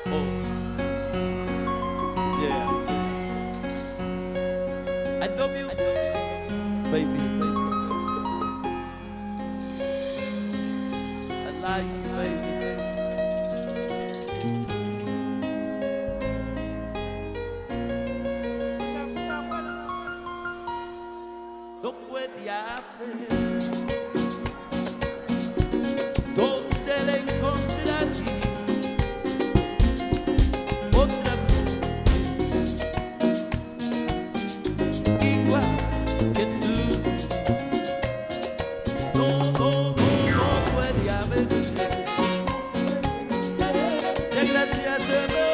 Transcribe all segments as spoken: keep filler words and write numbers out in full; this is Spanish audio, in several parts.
Oh, yeah. I love you, baby, baby. I like you, baby. No puede haber donde la encontraré otra mujer igual que tú. No, no, no, no puede haber. De gracia se ve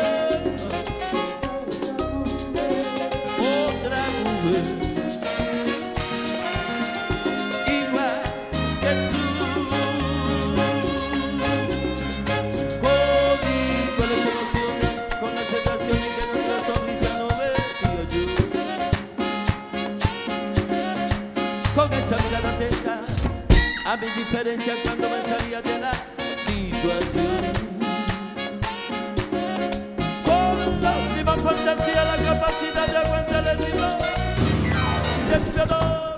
otra mujer igual que tú. Conmigo las emociones, con la aceptación y que nuestra sonrisa no ve yo. Con esa mirada atenta a mi diferencia cuando me salía de la situación. Con la misma fantasía, la capacidad de aguantar el ritmo del piano.